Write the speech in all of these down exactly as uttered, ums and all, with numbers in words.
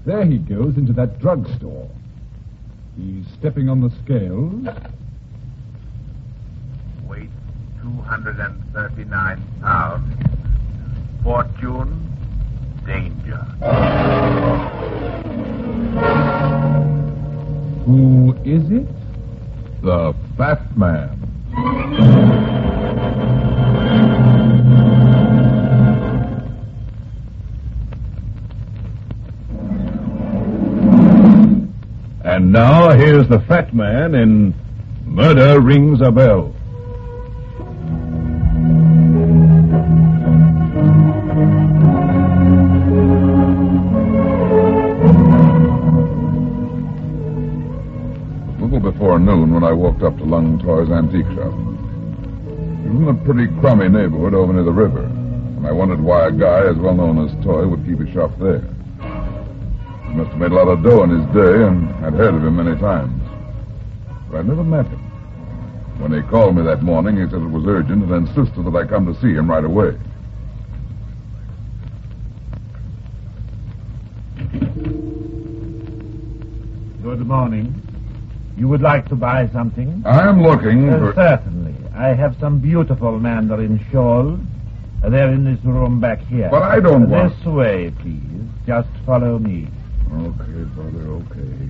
There he goes into that drugstore. He's stepping on the scales. Weight two hundred thirty-nine pounds. Fortune, danger. Who is it? The Fat Man. And now here's the Fat Man in Murder Rings a Bell. A little before noon when I walked up to Lung Toy's antique shop. It was in a pretty crummy neighborhood over near the river, and I wondered why a guy as well known as Toy would keep his shop there. He must have made a lot of dough in his day, and I'd heard of him many times. But I'd never met him. When he called me that morning, he said it was urgent and insisted that I come to see him right away. Good morning. You would like to buy something? I am looking Uh, for... certainly. I have some beautiful mandarin shawls. Uh, They're in this room back here. But I don't Uh, want... This way, please. Just follow me. Okay, brother, okay.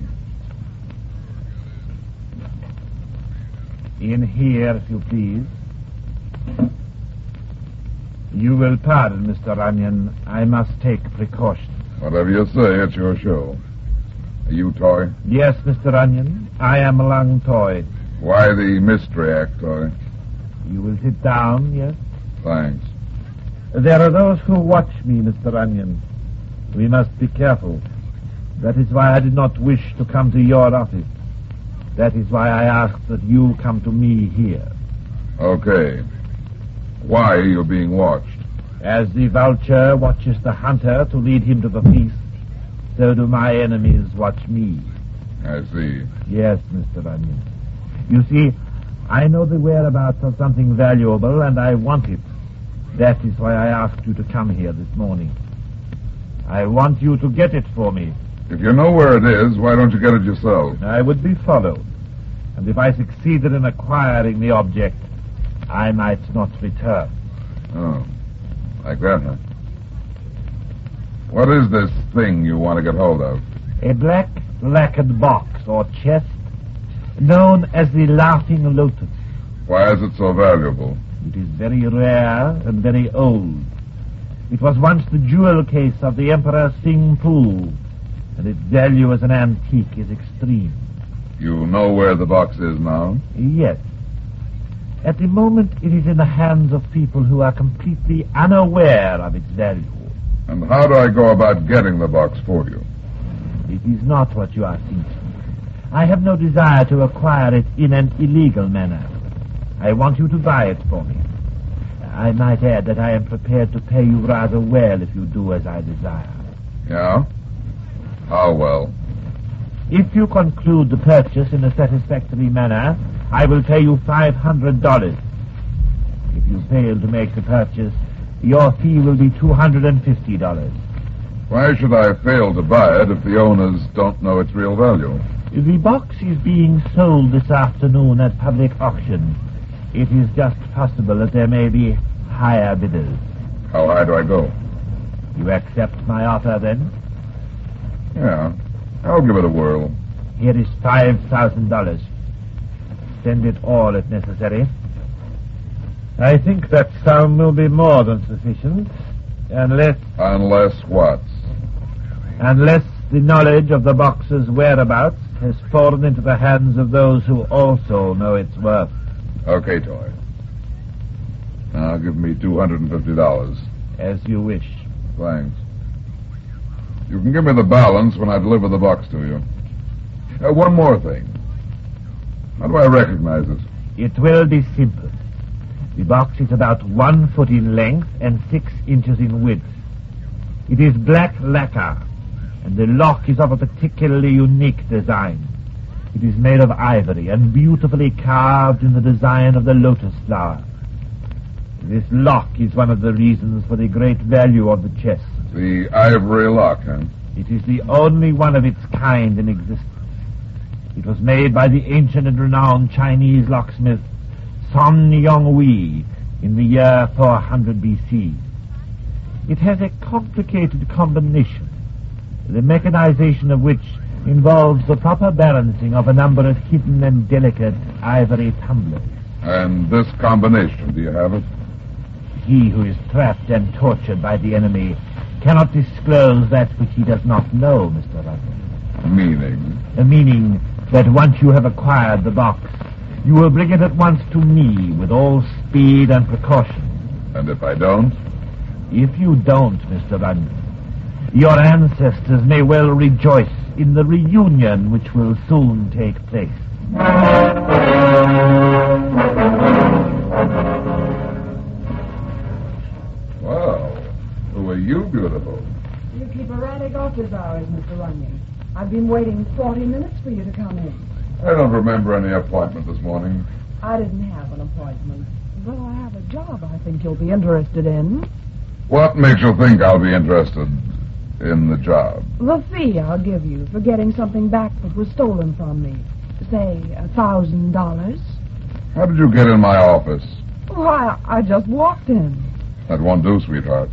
In here, if you please. You will pardon, Mister Runyon. I must take precautions. Whatever you say, it's your show. Are you Toy? Yes, Mister Runyon. I am Lung Toy. Why the mystery act, Toy? You will sit down, yes? Thanks. There are those who watch me, Mister Runyon. We must be careful. That is why I did not wish to come to your office. That is why I asked that you come to me here. Okay. Why are you being watched? As the vulture watches the hunter to lead him to the feast, so do my enemies watch me. I see. Yes, Mister Runyon. You see, I know the whereabouts of something valuable, and I want it. That is why I asked you to come here this morning. I want you to get it for me. If you know where it is, why don't you get it yourself? I would be followed. And if I succeeded in acquiring the object, I might not return. Oh, like that, huh? What is this thing you want to get hold of? A black lacquered box or chest known as the Laughing Lotus. Why is it so valuable? It is very rare and very old. It was once the jewel case of the Emperor Sing Pu, and its value as an antique is extreme. You know where the box is now? Yes. At the moment, it is in the hands of people who are completely unaware of its value. And how do I go about getting the box for you? It is not what you are thinking. I have no desire to acquire it in an illegal manner. I want you to buy it for me. I might add that I am prepared to pay you rather well if you do as I desire. Yeah? How well? If you conclude the purchase in a satisfactory manner, I will pay you five hundred dollars. If you fail to make the purchase, your fee will be two hundred fifty dollars. Why should I fail to buy it if the owners don't know its real value? The box is being sold this afternoon at public auction. It is just possible that there may be higher bidders. How high do I go? You accept my offer, then? Yeah, I'll give it a whirl. Here is five thousand dollars. Send it all if necessary. I think that sum will be more than sufficient, unless... Unless what? Unless the knowledge of the box's whereabouts has fallen into the hands of those who also know its worth. Okay, Toy. Now give me two hundred fifty dollars. As you wish. Thanks. You can give me the balance when I deliver the box to you. Uh, one more thing. How do I recognize it? It will be simple. The box is about one foot in length and six inches in width. It is black lacquer, and the lock is of a particularly unique design. It is made of ivory and beautifully carved in the design of the lotus flower. This lock is one of the reasons for the great value of the chest. The ivory lock, huh? It is the only one of its kind in existence. It was made by the ancient and renowned Chinese locksmith Sun Yonghui in the year four hundred B C. It has a complicated combination, the mechanization of which involves the proper balancing of a number of hidden and delicate ivory tumblers. And this combination, do you have it? He who is trapped and tortured by the enemy cannot disclose that which he does not know, Mister Russell. Meaning? The meaning that once you have acquired the box, you will bring it at once to me with all speed and precaution. And if I don't? If you don't, Mister Runyon, your ancestors may well rejoice in the reunion which will soon take place. Well, who are you, beautiful? You keep erratic office hours, Mister Runyon. I've been waiting forty minutes for you to come in. I don't remember any appointment this morning. I didn't have an appointment, but I have a job I think you'll be interested in. What makes you think I'll be interested in the job? The fee I'll give you for getting something back that was stolen from me. Say, a thousand dollars. How did you get in my office? Why, I just walked in. That won't do, sweetheart.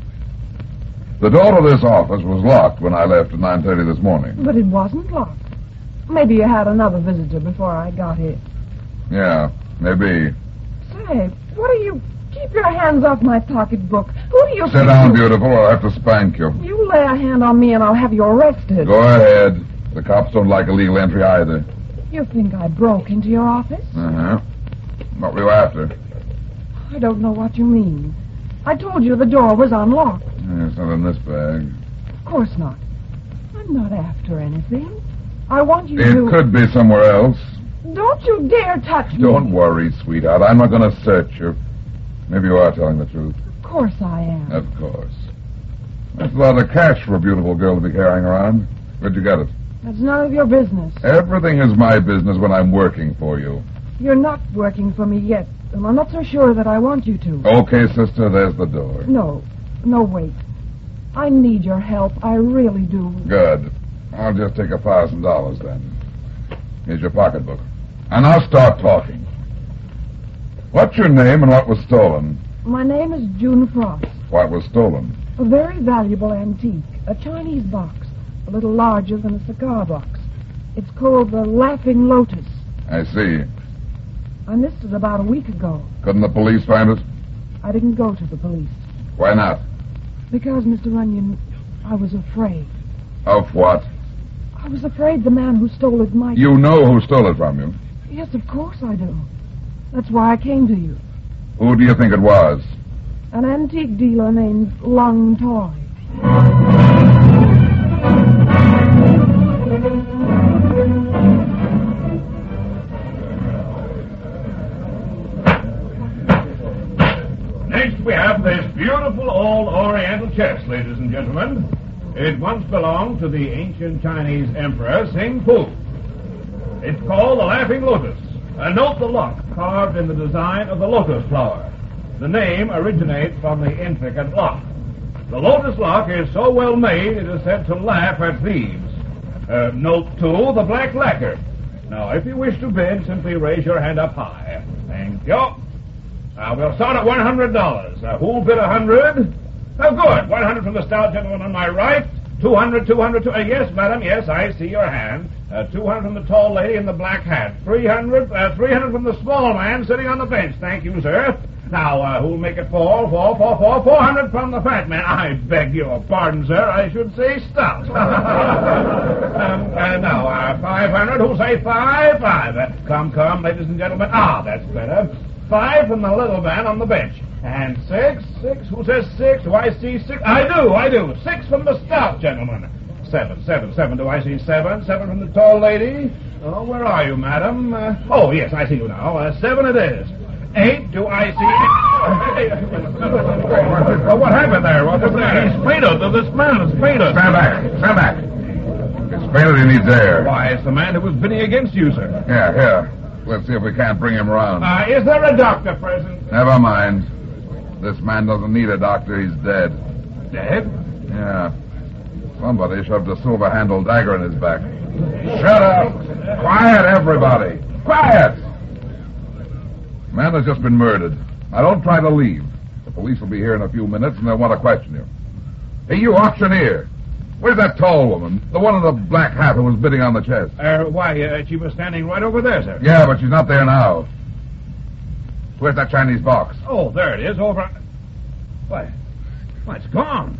The door to this office was locked when I left at nine thirty this morning. But it wasn't locked. Maybe you had another visitor before I got here. Yeah, maybe. Say, what are you... Keep your hands off my pocketbook. Who do you... Sit down, beautiful, or I'll have to spank you. You lay a hand on me and I'll have you arrested. Go ahead. The cops don't like illegal entry either. You think I broke into your office? Uh-huh. What were you after? I don't know what you mean. I told you the door was unlocked. Yeah, it's not in this bag. Of course not. I'm not after anything. I want you It to... It could be somewhere else. Don't you dare touch me. Don't worry, sweetheart. I'm not going to search you. Maybe you are telling the truth. Of course I am. Of course. That's a lot of cash for a beautiful girl to be carrying around. Where'd you get it? That's none of your business. Everything is my business when I'm working for you. You're not working for me yet, and I'm not so sure that I want you to. Okay, sister, there's the door. No. No, wait. I need your help. I really do. Good. I'll just take a thousand dollars then. Here's your pocketbook. And I'll start talking. What's your name and what was stolen? My name is June Frost. What was stolen? A very valuable antique. A Chinese box. A little larger than a cigar box. It's called the Laughing Lotus. I see. I missed it about a week ago. Couldn't the police find it? I didn't go to the police. Why not? Because, Mister Runyon, I was afraid. Of what? I was afraid the man who stole it might... You know who stole it from you? Yes, of course I do. That's why I came to you. Who do you think it was? An antique dealer named Lung Toy. Next we have this beautiful old Oriental chest, ladies and gentlemen. It once belonged to the ancient Chinese emperor Sing Fu. It's called the Laughing Lotus. Uh, note the lock carved in the design of the lotus flower. The name originates from the intricate lock. The lotus lock is so well made it is said to laugh at thieves. Uh, note, too, the black lacquer. Now, if you wish to bid, simply raise your hand up high. Thank you. Uh, we'll start at one hundred dollars. Uh, who'll bid one hundred? Oh, good. one hundred from the stout gentleman on my right. two hundred, two hundred, two... Uh, yes, madam, yes, I see your hand. Uh, two hundred from the tall lady in the black hat. three hundred, uh, three hundred from the small man sitting on the bench. Thank you, sir. Now, uh, who'll make it fall, fall, fall, fall? four hundred from the fat man. I beg your pardon, sir. I should say stout. um, and now, uh, five hundred. Who'll say five? Five. Uh, come, come, ladies and gentlemen. Ah, that's better. Five from the little man on the bench. And six, six. Who says six? Do I see six? I do, I do. Six from the stout gentleman. Seven, seven, seven. Do I see seven? Seven from the tall lady. Oh, where are you, madam? Uh, oh, yes, I see you now. Uh, seven it is. Eight. Do I see? Oh, what happened there? What was that? He's fainted. This man is fainted. Stand back. Stand back. He's fainted. He needs air. Why, it's the man who was bidding against you, sir. Yeah, here. Let's see if we can't bring him around. Uh, is there a doctor present? Never mind. This man doesn't need a doctor. He's dead. Dead? Yeah. Somebody shoved a silver-handled dagger in his back. Shut up! Quiet, everybody! Quiet! Man has just been murdered. Now, don't try to leave. The police will be here in a few minutes, and they'll want to question you. Hey, you auctioneer! Where's that tall woman? The one in the black hat who was bidding on the chest? Uh, why, uh, she was standing right over there, sir. Yeah, but she's not there now. Where's that Chinese box? Oh, there it is, over... Why, why, it's gone.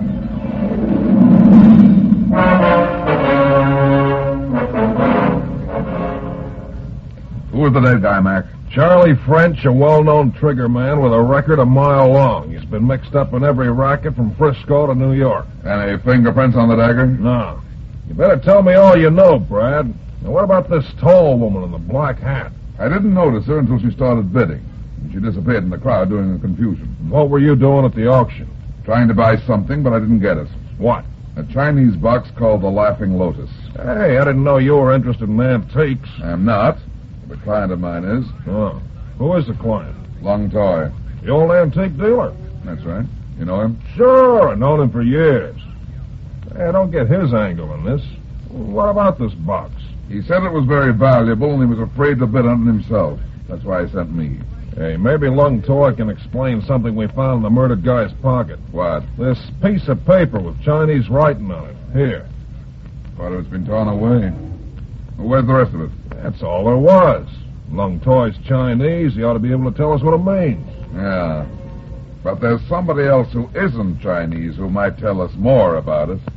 Who was the dead guy, Mac? Charlie French, a well-known trigger man with a record a mile long. He's been mixed up in every racket from Frisco to New York. Any fingerprints on the dagger? No. You better tell me all you know, Brad. Now, what about this tall woman in the black hat? I didn't notice her until she started bidding. She disappeared in the crowd during the confusion. What were you doing at the auction? Trying to buy something, but I didn't get it. What? A Chinese box called the Laughing Lotus. Hey, I didn't know you were interested in antiques. I'm not. The client of mine is. Oh. Who is the client? Long Toy. The old antique dealer? That's right. You know him? Sure, I've known him for years. Hey, I don't get his angle in this. What about this box? He said it was very valuable, and he was afraid to bid on it himself. That's why he sent me. Hey, maybe Lung Toy can explain something we found in the murdered guy's pocket. What? This piece of paper with Chinese writing on it. Here. Part of it's been torn away. Well, where's the rest of it? That's all there was. Lung Toy's Chinese. He ought to be able to tell us what it means. Yeah. But there's somebody else who isn't Chinese who might tell us more about it.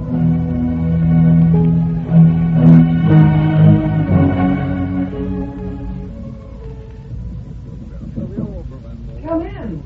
Come in.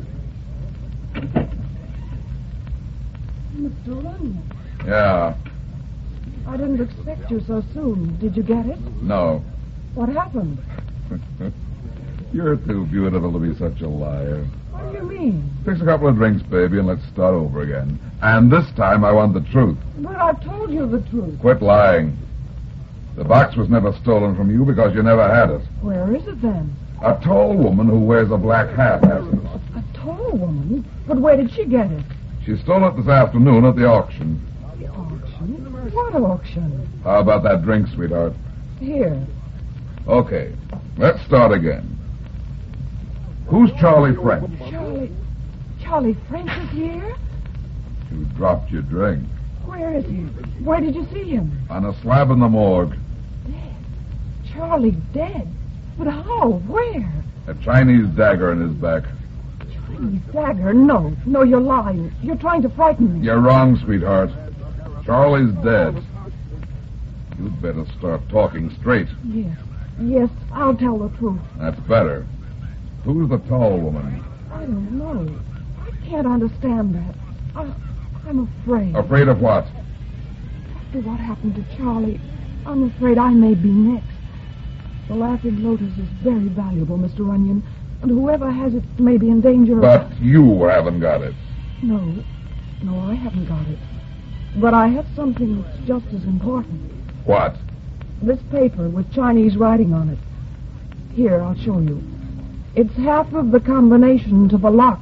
Mister Runyon. Yeah. I didn't expect you so soon. Did you get it? No. What happened? You're too beautiful to be such a liar. What do you mean? Fix a couple of drinks, baby, and let's start over again. And this time I want the truth. But I've told you the truth. Quit lying. The box was never stolen from you because you never had it. Where is it then? A tall woman who wears a black hat has it. A tall woman? But where did she get it? She stole it this afternoon at the auction. The auction? What auction? How about that drink, sweetheart? Here. Okay, let's start again. Who's Charlie French? Charlie... Charlie French is here? You dropped your drink. Where is he? Where did you see him? On a slab in the morgue. Dead. Charlie dead? But how? Where? A Chinese dagger in his back. Chinese dagger? No. No, you're lying. You're trying to frighten me. You're wrong, sweetheart. Charlie's dead. You'd better start talking straight. Yes. Yes, I'll tell the truth. That's better. Who's the tall woman? I don't know. I can't understand that. I, I'm afraid. Afraid of what? After what happened to Charlie, I'm afraid I may be next. The Laughing Lotus is very valuable, Mister Runyon, and whoever has it may be in danger of... But you haven't got it. No. No, I haven't got it. But I have something that's just as important. What? This paper with Chinese writing on it. Here, I'll show you. It's half of the combination to the lock.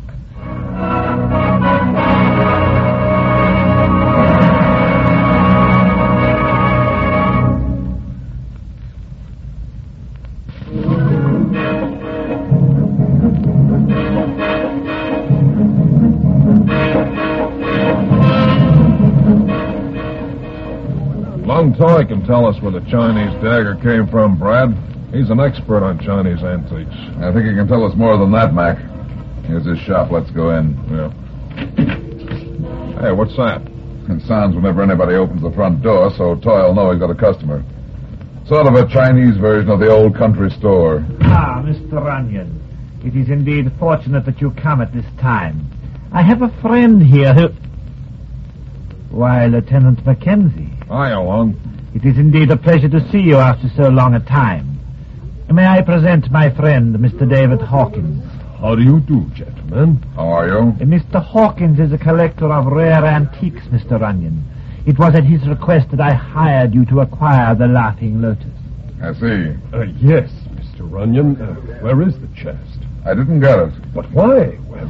Lung Toy can tell us where the Chinese dagger came from, Brad. He's an expert on Chinese antiques. I think he can tell us more than that, Mac. Here's his shop. Let's go in. Yeah. Hey, what's that? It sounds whenever anybody opens the front door, so Toy'll know he's got a customer. Sort of a Chinese version of the old country store. Ah, Mister Runyon. It is indeed fortunate that you come at this time. I have a friend here who... Why, Lieutenant Mackenzie. Hi, Lung. It is indeed a pleasure to see you after so long a time. May I present my friend, Mister David Hawkins? How do you do, gentlemen? How are you? Uh, Mister Hawkins is a collector of rare antiques, Mister Runyon. It was at his request that I hired you to acquire the Laughing Lotus. I see. Uh, yes, Mister Runyon. Uh, where is the chest? I didn't get it. But why? Where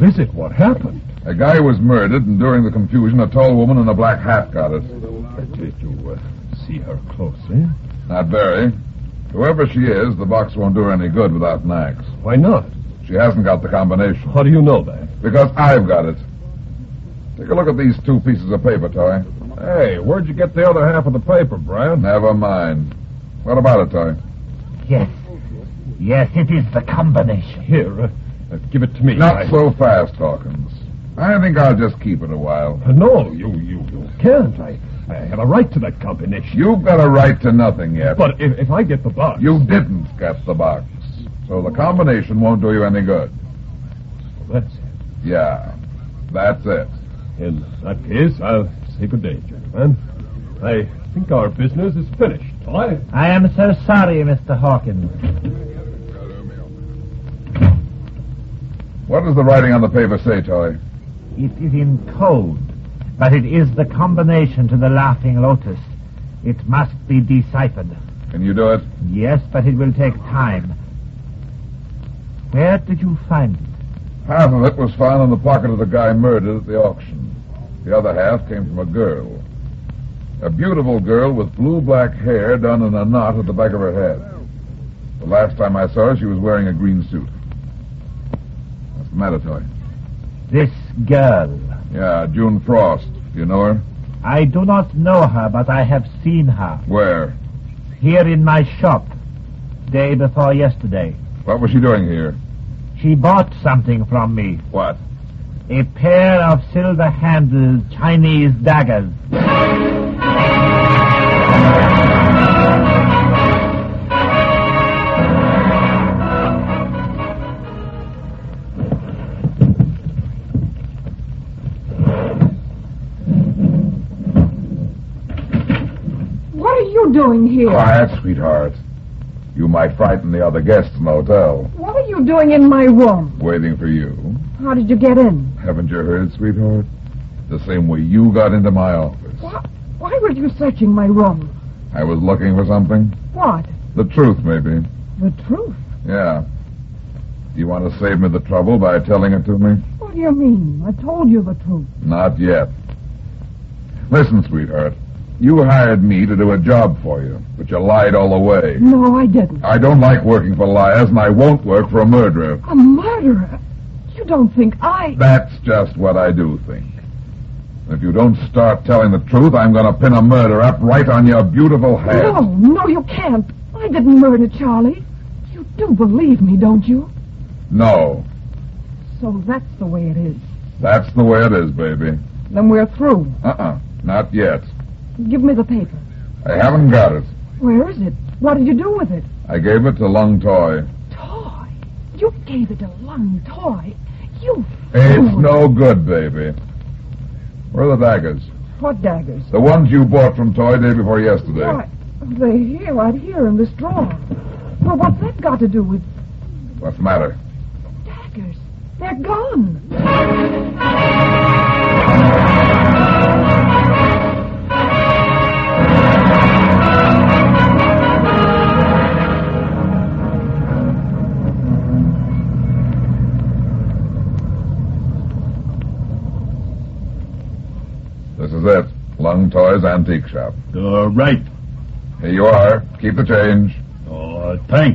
What is it? What happened? A guy was murdered, and during the confusion, a tall woman in a black hat got it. Did you uh, see her closely? Not very. Whoever she is, the box won't do her any good without an axe. Why not? She hasn't got the combination. How do you know that? Because I've got it. Take a look at these two pieces of paper, Toy. Hey, where'd you get the other half of the paper, Brad? Never mind. What about it, Toy? Yes. Yes, it is the combination. Here, uh, uh, give it to me. Not I... so fast, Hawkins. I think I'll just keep it a while. Uh, no, you, you, you can't. I, I have a right to that combination. You've got a right to nothing yet. But if, if I get the box... You didn't get the box. So the combination won't do you any good. Well, that's it. Yeah, that's it. In that case, I'll say good day, gentlemen. I think our business is finished. Toy? I am so sorry, Mister Hawkins. What does the writing on the paper say, Toy? It is in code, but it is the combination to the Laughing Lotus. It must be deciphered. Can you do it? Yes, but it will take time. Where did you find it? Half of it was found in the pocket of the guy murdered at the auction. The other half came from a girl. A beautiful girl with blue-black hair done in a knot at the back of her head. The last time I saw her, she was wearing a green suit. What's the matter, Toy? This girl. Yeah, June Frost. Do you know her? I do not know her, but I have seen her. Where? Here in my shop. Day before yesterday. What was she doing here? She bought something from me. What? A pair of silver-handled Chinese daggers. What are you doing here? Quiet, sweetheart. You might frighten the other guests in the hotel. What are you doing in my room? Waiting for you. How did you get in? Haven't you heard, sweetheart? The same way you got into my office. What? Why were you searching my room? I was looking for something. What? The truth, maybe. The truth? Yeah. Do you want to save me the trouble by telling it to me? What do you mean? I told you the truth. Not yet. Listen, sweetheart. You hired me to do a job for you, but you lied all the way. No, I didn't. I don't like working for liars, and I won't work for a murderer. A murderer? You don't think I... That's just what I do think. If you don't start telling the truth, I'm going to pin a murder up right on your beautiful head. No, no, you can't. I didn't murder Charlie. You do believe me, don't you? No. So that's the way it is. That's the way it is, baby. Then we're through. Uh-uh. Not yet. Give me the paper. I haven't got it. Where is it? What did you do with it? I gave it to Lung Toy. Toy? You gave it to Lung Toy? You It's fool. no good, baby. Where are the daggers? What daggers? The ones you bought from Toy day before yesterday. Why, they're here, right here in this drawer. Well, what's that got to do with What's the matter? daggers? They're gone. This is it. Lung Toy's Antique Shop. Uh, right. Here you are. Keep the change. Oh, thanks.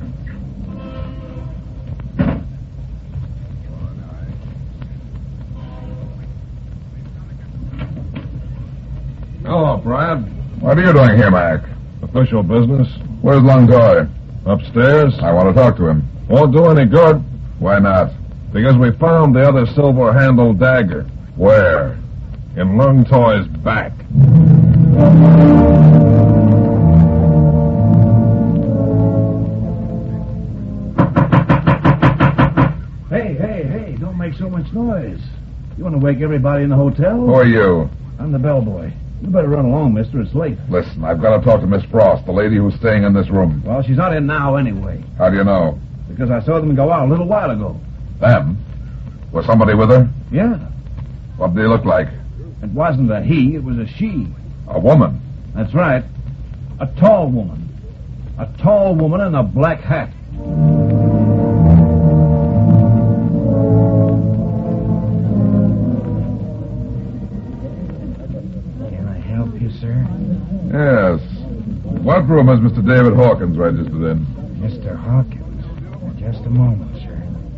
Hello, Brad. What are you doing here, Mac? Official business. Where's Lung Toy? Upstairs. I want to talk to him. Won't do any good, Why not? because we found the other silver-handled dagger Where? in Lung Toy's back. Hey, hey, hey, don't make so much noise. You want to wake everybody in the hotel? Who are you? I'm the bellboy. You better run along, mister. It's late. Listen, I've got to talk to Miss Frost, the lady who's staying in this room. Well, she's not in now anyway, How do you know? because I saw them go out a little while ago. Them? Was somebody with her? Yeah. What did he look like? It wasn't a he, it was a she. A woman. That's right. A tall woman. A tall woman in a black hat. What room is Mister David Hawkins registered in? Mister Hawkins. Just a moment, sir.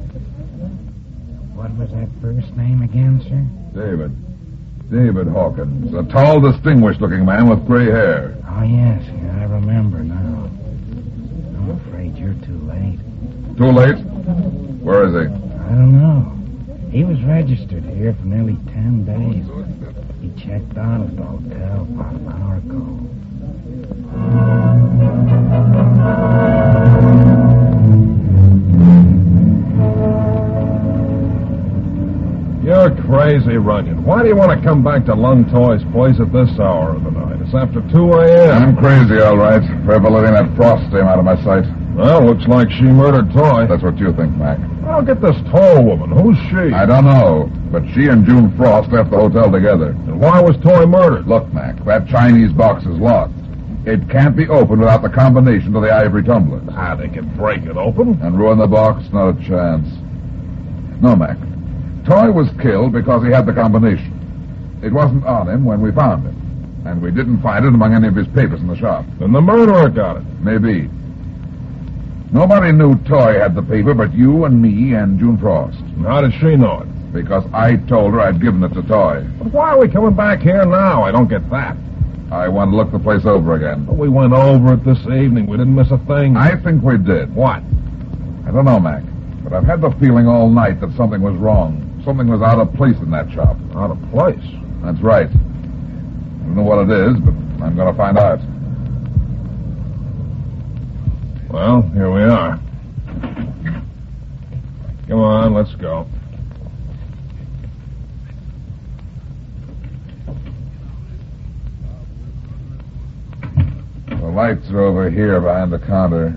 What was that first name again, sir? David. David Hawkins. A tall, distinguished-looking man with gray hair. Oh, yes. Yeah, I remember now. I'm afraid you're too late. Too late? Where is he? I don't know. He was registered here for nearly ten days. He checked out at the hotel about an hour ago. You're crazy, Runyon. Why do you want to come back to Lung Toy's place at this hour of the night? It's after two a.m. I'm crazy, all right, for ever letting that Frost stay out of my sight. Well, looks like she murdered Toy. That's what you think, Mac. I'll get this tall woman. Who's she? I don't know, but she and June Frost left the hotel together. And why was Toy murdered? Look, Mac, that Chinese box is locked. It can't be opened without the combination to the ivory tumblers. Ah, they can break it open. And ruin the box? Not a chance. No, Mac. Toy was killed because he had the combination. It wasn't on him when we found him. And we didn't find it among any of his papers in the shop. Then the murderer got it. Maybe. Nobody knew Toy had the paper but you and me and June Frost. And how did she know it? Because I told her I'd given it to Toy. But why are we coming back here now? I don't get that. I want to look the place over again. But we went over it this evening. We didn't miss a thing. I think we did. What? I don't know, Mac. But I've had the feeling all night that something was wrong. Something was out of place in that shop. Out of place? That's right. I don't know what it is, but I'm going to find out. Well, here we are. Come on, let's go. The lights are over here behind the counter.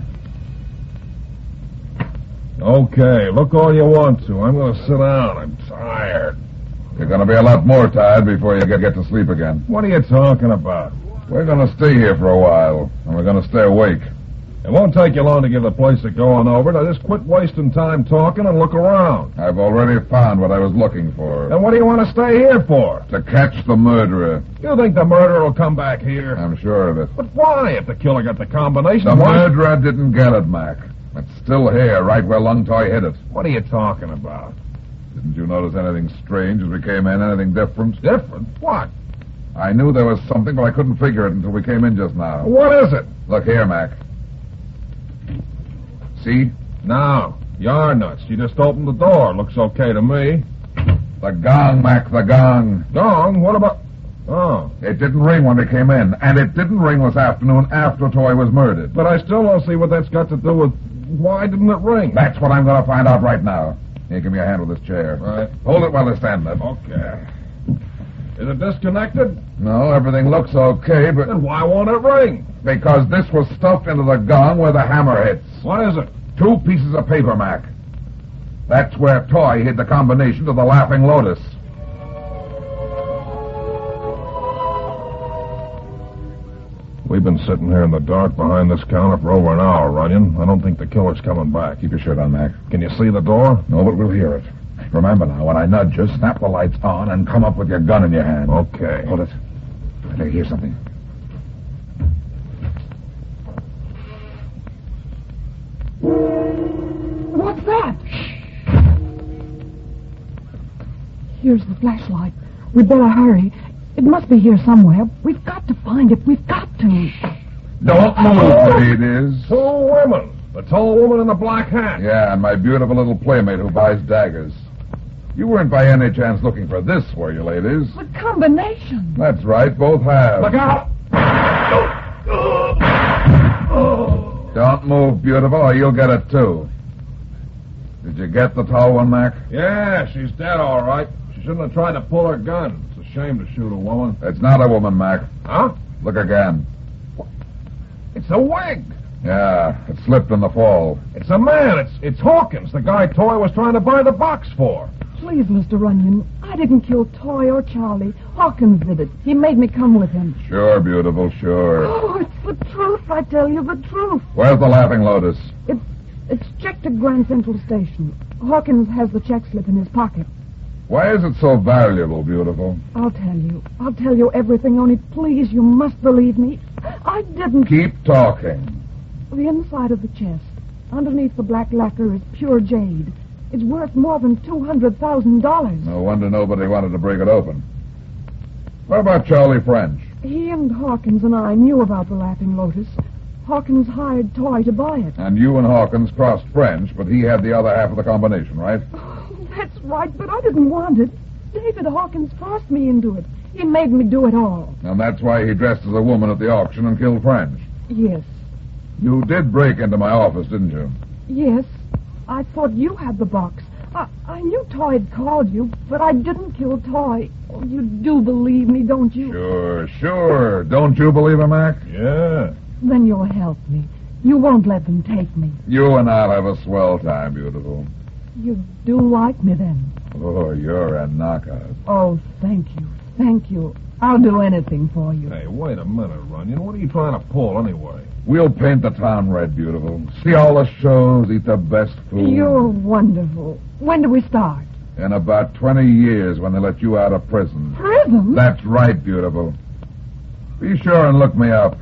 Okay, look all you want to. I'm going to sit down. I'm tired. You're going to be a lot more tired before you get, get to sleep again. What are you talking about? We're going to stay here for a while, and we're going to stay awake. It won't take you long to give the place a going over. Now just quit wasting time talking and look around. I've already found what I was looking for. And what do you want to stay here for? To catch the murderer. You think the murderer will come back here? I'm sure of it. But why? If the killer got the combination... The why... murderer didn't get it, Mac. It's still here, right where Lung Toy hid it. What are you talking about? Didn't you notice anything strange as we came in? Anything different? Different? What? I knew there was something, but I couldn't figure it until we came in just now. What is it? Look here, Mac. See? No. You're nuts. You just opened the door. Looks okay to me. The gong, Mac, the gong. Gong? What about... Oh. It didn't ring when we came in, and it didn't ring this afternoon after Toy was murdered. But I still don't see what that's got to do with... Why didn't it ring? That's what I'm going to find out right now. Here, give me a hand with this chair. Right. Hold it while I stand there. Okay. Is it disconnected? No, everything looks okay, but... Then why won't it ring? Because this was stuffed into the gong where the hammer hits. What is it? Two pieces of paper, Mac. That's where Toy hid the combination to the Laughing Lotus. We've been sitting here in the dark behind this counter for over an hour, Runyon. I don't think the killer's coming back. Keep your shirt on, Mac. Can you see the door? No, but we'll hear it. Remember now, when I nudge you, snap the lights on and come up with your gun in your hand. Okay. Hold it. I think I hear something. What's that? Here's the flashlight. We'd better hurry. It must be here somewhere. We've got to find it. We've got to. Don't move, it is. Two women. The tall woman in the black hat. Yeah, and my beautiful little playmate who buys daggers. You weren't by any chance looking for this, were you, ladies? The combination. That's right, both have. Look out! Don't move, beautiful, or you'll get it, too. Did you get the tall one, Mac? Yeah, she's dead, all right. She shouldn't have tried to pull her gun. It's a shame to shoot a woman. It's not a woman, Mac. Huh? Look again. It's a wig. Yeah, it slipped in the fall. It's a man. It's it's Hawkins, the guy Toy was trying to buy the box for. Please, Mister Runyon, I didn't kill Toy or Charlie. Hawkins did it. He made me come with him. Sure, beautiful, sure. Oh, it's the truth, I tell you, the truth. Where's the Laughing Lotus? It's, it's checked at Grand Central Station. Hawkins has the check slip in his pocket. Why is it so valuable, beautiful? I'll tell you. I'll tell you everything, only please, you must believe me. I didn't... Keep talking. The inside of the chest, underneath the black lacquer, is pure jade. It's worth more than two hundred thousand dollars. No wonder nobody wanted to break it open. What about Charlie French? He and Hawkins and I knew about the Laughing Lotus. Hawkins hired Toy to buy it. And you and Hawkins crossed French, but he had the other half of the combination, right? Oh, that's right, but I didn't want it. David Hawkins forced me into it. He made me do it all. And that's why he dressed as a woman at the auction and killed French. Yes. You did break into my office, didn't you? Yes. I thought you had the box. I, I knew Toy had called you, but I didn't kill Toy. Oh, you do believe me, don't you? Sure, sure. Don't you believe him, Mac? Yeah. Then you'll help me. You won't let them take me. You and I'll have a swell time, beautiful. You do like me, then? Oh, you're a knockout. Oh, thank you. Thank you. I'll do anything for you. Hey, wait a minute, Runyon. What are you trying to pull, anyway? We'll paint the town red, beautiful. See all the shows, eat the best food. You're wonderful. When do we start? In about twenty years, when they let you out of prison. Prison? That's right, beautiful. Be sure and look me up.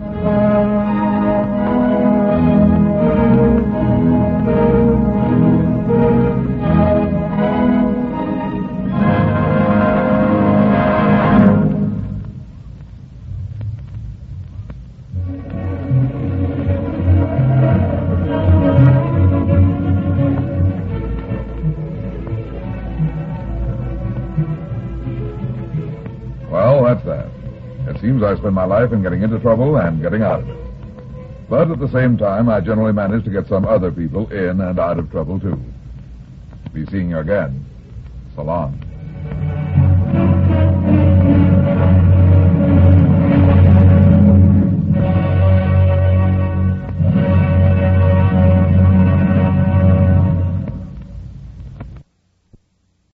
Well, that's that. It seems I spend my life in getting into trouble and getting out of it. But at the same time, I generally manage to get some other people in and out of trouble, too. Be seeing you again. So long.